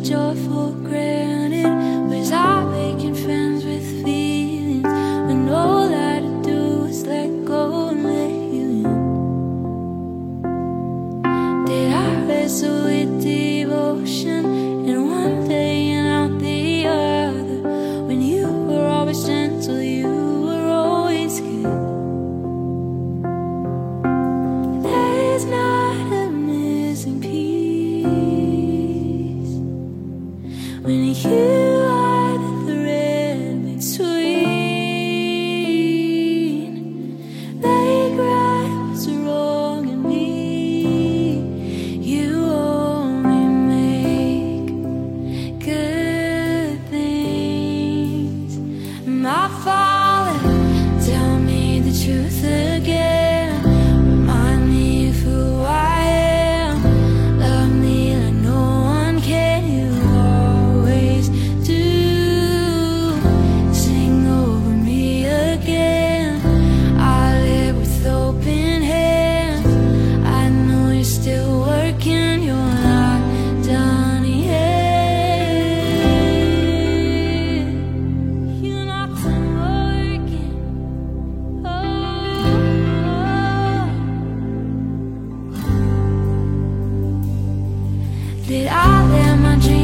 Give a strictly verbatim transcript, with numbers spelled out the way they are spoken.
joy for granted? Was I making friends with feelings when all I had to do was let go and let you in? Did I wrestle with devotion in one day and out the other? When you were always gentle, you were always good. There's not a missing piece when you are the thread between. Make right what's wrong in me. You only make good things. Am I falling? Tell me the truth again. Remind me of who I am. Love me like no one can. You always do. Sing over me again. I live with open hands. I know you're still working. You're not done yet. You're not done working. Oh, did I let my dreams